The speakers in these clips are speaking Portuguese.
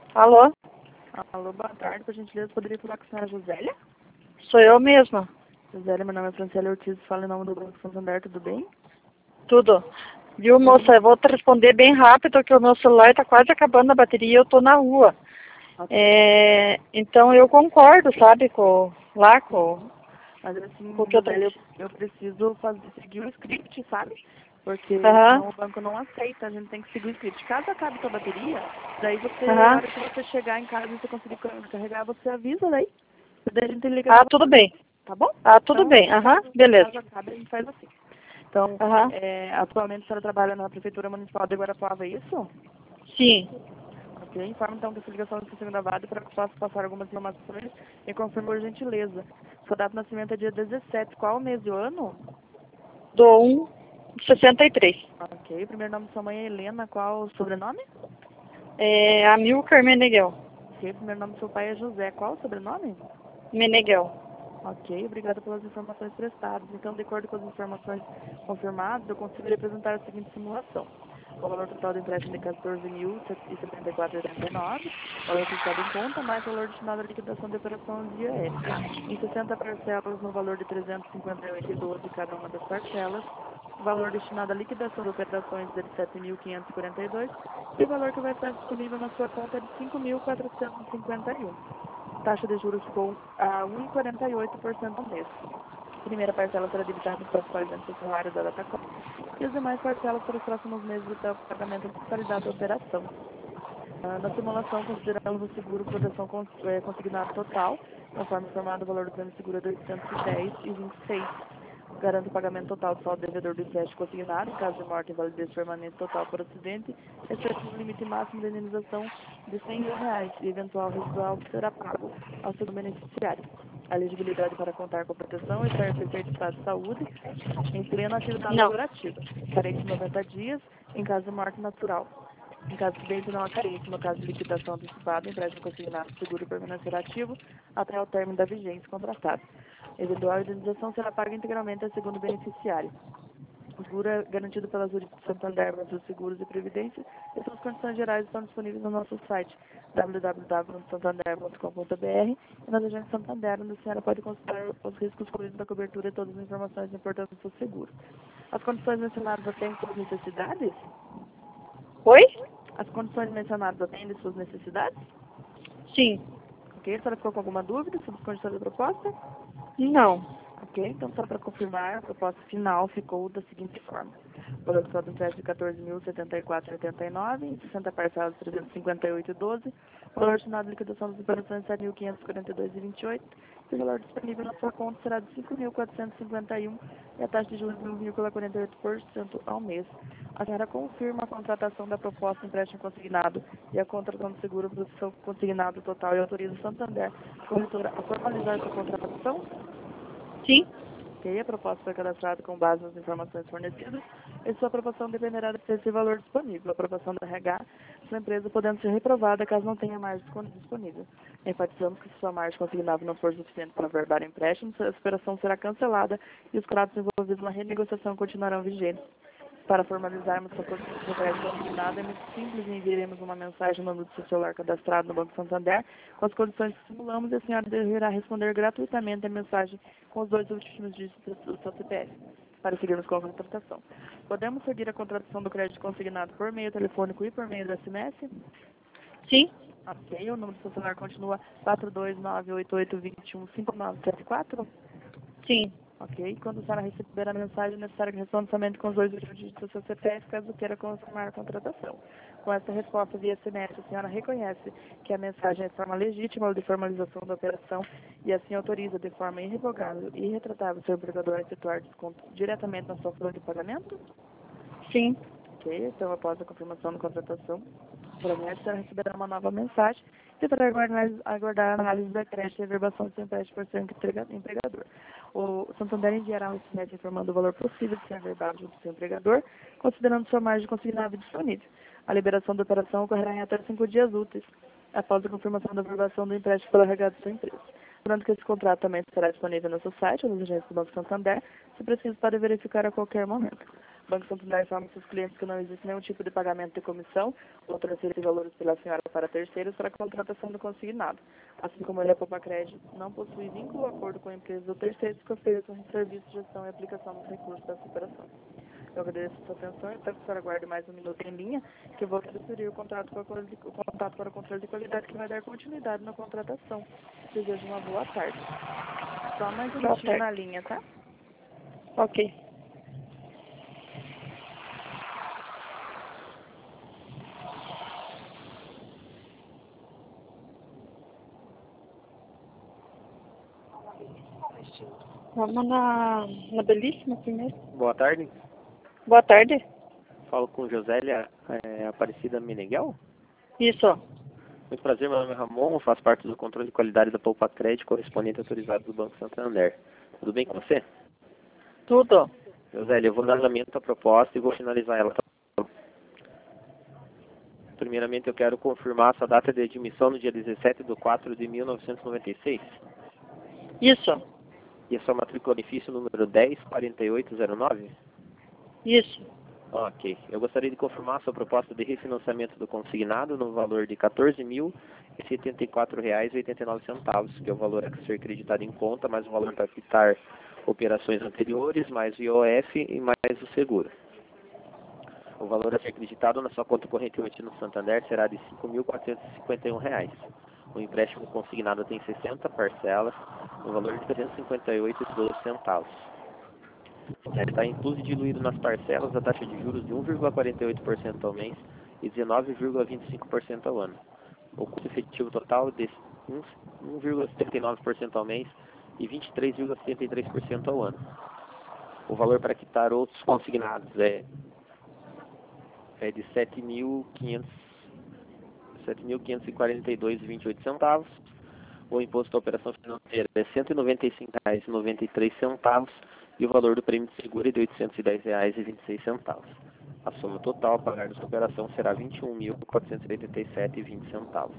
Alô? Alô, boa tarde. Por gentileza, poderia falar com a senhora Josélia? Sou eu mesma. Josélia, meu nome é Franciele Ortiz, falo em nome do Banco Santander, tudo bem? Tudo. Viu, moça? Eu vou te responder bem rápido, que o meu celular está quase acabando a bateria e eu estou na rua. Ok. Então eu concordo, sabe, com Mas assim, com o que eu tô... Josélia, eu preciso seguir o script, sabe? Porque Aham, senão o banco não aceita, a gente tem que seguir o script. Caso acabe sua bateria, daí você, a aham. hora que você chegar em casa e você conseguir carregar, você avisa daí. Daí a gente liga de Ah, volta, tudo bem. tá bom? Ah, tudo Então, bem. Aham, beleza. caso acabe, a gente faz assim. Então, Aham. atualmente a senhora trabalha na Prefeitura Municipal de Guarapuava, é isso? Sim. Ok, informa então que essa ligação está sendo gravada para que eu possa passar algumas informações e confirme por gentileza. Sua data de nascimento é dia 17. Qual o mês e o ano? Do 1,63. Ok, o primeiro nome de sua mãe é Helena. Qual o sobrenome? Amilcar Meneghel. Ok, o primeiro nome do seu pai é José. Qual o sobrenome? Meneghel. Ok, obrigada pelas informações prestadas. Então, de acordo com as informações confirmadas, eu consigo representar a seguinte simulação. O valor total do empréstimo de 14.074,89, valor fixado em conta, mais o valor destinado à liquidação de operação de IOF. Em 60 parcelas, no valor de 358,12 cada uma das parcelas, o valor destinado à liquidação de operações é de 7.542 e o valor que vai estar disponível na sua conta é de 5.451. A taxa de juros ficou a 1,48% ao mês. A primeira parcela será debitada nos próximos pagamentos do salário da Datacom e as demais parcelas para os próximos meses até o pagamento da totalidade da operação. Na simulação, consideramos o seguro proteção consignado total, conforme informado o valor do prêmio seguro é de 810,26. Garante o pagamento total do saldo devedor do empréstimo consignado, em caso de morte, invalidez permanente total por acidente, exceto o limite máximo de indenização de R$ 100.000 e eventual residual que será pago ao segundo beneficiário. A elegibilidade para contar com proteção é estar perfeito estado de saúde em plena atividade Não. laborativa, carente de 90 dias, em caso de morte natural. Em caso de acidente, não há carência. No caso de liquidação antecipada, o empréstimo consignado seguro permanecerá ativo até o término da vigência contratada. A eventual indenização será paga integralmente ao segundo beneficiário. O seguro é garantido pela Zurich Santander, Brasil Seguros e Previdência, e suas condições gerais estão disponíveis no nosso site www.santander.com.br e nas agências Santander, onde a senhora pode consultar os riscos corridos da cobertura e todas as informações importantes do seu seguro. As condições mencionadas atendem suas necessidades? Oi? As condições mencionadas atendem suas necessidades? Sim. Ok, a senhora ficou com alguma dúvida sobre as condições da proposta? Não. Ok, então só para confirmar, a proposta final ficou da seguinte forma. O valor total do empréstimo de 14.074,89, em 60 parcelas de 358,12, o valor destinado à liquidação das operações de 7.542,28, e o valor disponível na sua conta será de 5.451 e a taxa de juros de 1,48% ao mês. A senhora confirma a contratação da proposta de empréstimo consignado e a contratação do seguro do seu consignado total e autoriza o Santander, corretora, a formalizar sua contratação? Sim. Ok, a proposta foi cadastrada com base nas informações fornecidas e sua aprovação dependerá desse valor disponível. A aprovação da RH sua empresa podendo ser reprovada caso não tenha margem disponível. Enfatizamos que se sua margem consignada não for suficiente para averbar o empréstimo, a operação será cancelada e os contratos envolvidos na renegociação continuarão vigentes. Para formalizarmos sua crédito consignado, é muito simples e enviaremos uma mensagem no número do seu celular cadastrado no Banco Santander com as condições que simulamos e a senhora deverá responder gratuitamente a mensagem com os 2 últimos dígitos do seu CPF para seguirmos com a contratação. Podemos seguir a contratação do crédito consignado por meio telefônico e por meio do SMS? Sim. Ok, o número do seu celular continua 42988215974? Sim. Ok, quando a senhora receber a mensagem, é necessário que responda somente com os 2 últimos dígitos do seu CPF, caso queira confirmar a contratação. Com essa resposta via SMS, a senhora reconhece que a mensagem é forma legítima de formalização da operação e assim autoriza de forma irrevogável e irretratável o seu empregador a efetuar desconto diretamente na sua folha de pagamento? Sim. Ok, então após a confirmação da contratação, provavelmente a senhora receberá uma nova mensagem e deverá aguardar a análise da crédito e a verbação do seu empréstimo por seu empregador. O Santander enviará um SMS informando o valor possível de ser averbado junto ao seu empregador, considerando sua margem consignada disponível. A liberação da operação ocorrerá em até 5 dias úteis, após a confirmação da verbação do empréstimo pela regada da sua empresa. Lembrando que esse contrato também estará disponível no seu site ou nas agências do Banco Santander, se preciso, para verificar a qualquer momento. Banco Santander informa seus clientes que não existe nenhum tipo de pagamento de comissão ou transferência de valores pela senhora para terceiros para a contratação do consignado. Assim como ele, a Poupa Crédito, não possui vínculo ou acordo com a empresa ou terceiros que ofereçam serviço, gestão e aplicação dos recursos dessa operação. Eu agradeço a sua atenção e peço que a senhora aguarde mais um minuto em linha, que eu vou transferir o contato para o controle de qualidade que vai dar continuidade na contratação. Desejo uma boa tarde. Só mais um minutinho na linha, tá? Ok. Vamos na Belíssima primeiro. Boa tarde. Boa tarde. Falo com Josélia Aparecida Meneghel. Isso. Muito prazer, meu nome é Ramon, faço parte do controle de qualidade da Poupa Crédito, correspondente autorizado do Banco Santander. Tudo bem com você? Tudo. Josélia, eu vou dar andamento à proposta e vou finalizar ela. Primeiramente, eu quero confirmar a sua data de admissão no dia 17/4/1996. Isso. E a sua matrícula de benefício número 104809? Isso. Ok. Eu gostaria de confirmar a sua proposta de refinanciamento do consignado no valor de R$ 14.074,89, que é o valor a ser acreditado em conta, mais o valor para quitar operações anteriores, mais o IOF e mais o seguro. O valor a ser acreditado na sua conta corrente hoje no Santander será de R$ 5.451. O empréstimo consignado tem 60 parcelas, no valor de R$ 358,12. Está incluso e diluído nas parcelas a taxa de juros de 1,48% ao mês e 19,25% ao ano. O custo efetivo total de 1,79% ao mês e 23,73% ao ano. O valor para quitar outros consignados é de R$ 7.542,28. O imposto da operação financeira é R$ 195,93 e o valor do prêmio de seguro é de R$ 810,26. A soma total a pagar desta operação será R$ 21.487,20.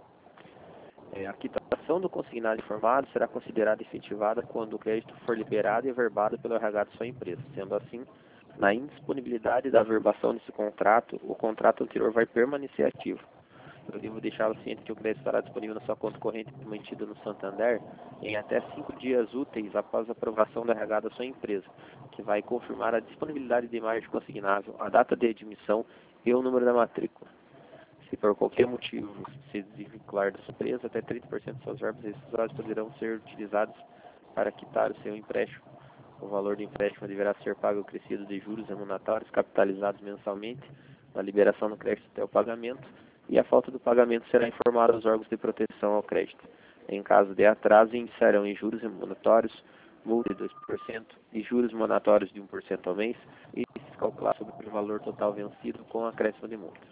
A quitação do consignado informado será considerada efetivada quando o crédito for liberado e averbado pelo RH de sua empresa. Sendo assim, na indisponibilidade da averbação desse contrato, o contrato anterior vai permanecer ativo. Eu devo deixá-lo ciente que o crédito estará disponível na sua conta corrente mantida no Santander em até 5 dias úteis após a aprovação da RH da sua empresa, que vai confirmar a disponibilidade de margem consignável, a data de admissão e o número da matrícula. Se por qualquer motivo se desvincular da sua empresa, até 30% de seus verbos rescisórios poderão ser utilizados para quitar o seu empréstimo. O valor do empréstimo deverá ser pago ao crescido de juros remuneratórios capitalizados mensalmente na liberação do crédito até o pagamento, e a falta do pagamento será informada aos órgãos de proteção ao crédito. Em caso de atraso, iniciarão em juros remuneratórios, multa de 2% e juros monatórios de 1% ao mês, e se calcular sobre o valor total vencido com acréscimo de multa.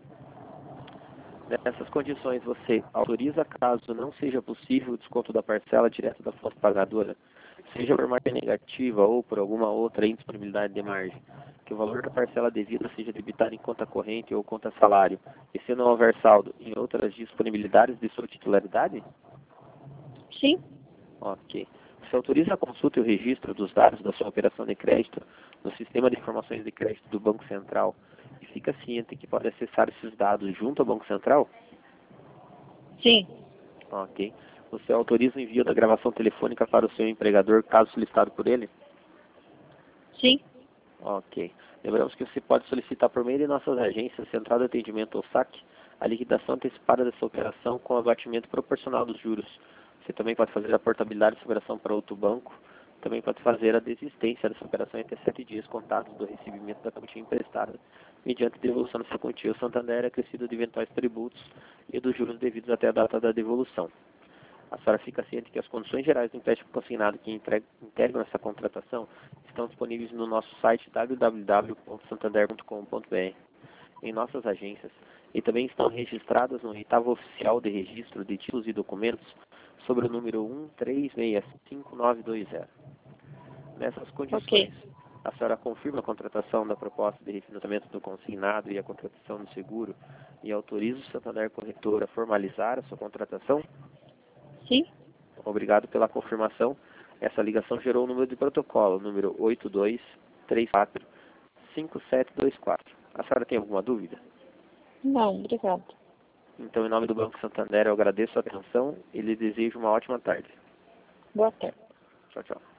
Nessas condições, você autoriza, caso não seja possível, o desconto da parcela direto da fonte pagadora, seja por margem negativa ou por alguma outra indisponibilidade de margem, que o valor da parcela devida seja debitado em conta corrente ou conta salário, e se não houver saldo em outras disponibilidades de sua titularidade? Sim. Ok. Você autoriza a consulta e o registro dos dados da sua operação de crédito no Sistema de Informações de Crédito do Banco Central e fica ciente que pode acessar esses dados junto ao Banco Central? Sim. Ok. Você autoriza o envio da gravação telefônica para o seu empregador, caso solicitado por ele? Sim. Ok. Lembramos que você pode solicitar por meio de nossas agências, Central de Atendimento ou SAC, a liquidação antecipada dessa operação com abatimento proporcional dos juros. Você também pode fazer a portabilidade dessa operação para outro banco. Também pode fazer a desistência dessa operação em até 7 dias contados do recebimento da quantia emprestada, mediante devolução dessa quantia. O Santander é acrescido de eventuais tributos e dos juros devidos até a data da devolução. A senhora fica ciente que as condições gerais do empréstimo consignado que integram essa contratação estão disponíveis no nosso site www.santander.com.br, em nossas agências, e também estão registradas no oitavo oficial de registro de títulos e documentos sobre o número 1365920. Nessas condições, a senhora confirma a contratação da proposta de refinanciamento do consignado e a contratação do seguro e autoriza o Santander Corretor a formalizar a sua contratação? Sim. Obrigado pela confirmação. Essa ligação gerou o número de protocolo, número 5724. A senhora tem alguma dúvida? Não, obrigado. Então, em nome do Banco Santander, eu agradeço a atenção e lhe desejo uma ótima tarde. Boa tarde. Tchau, tchau.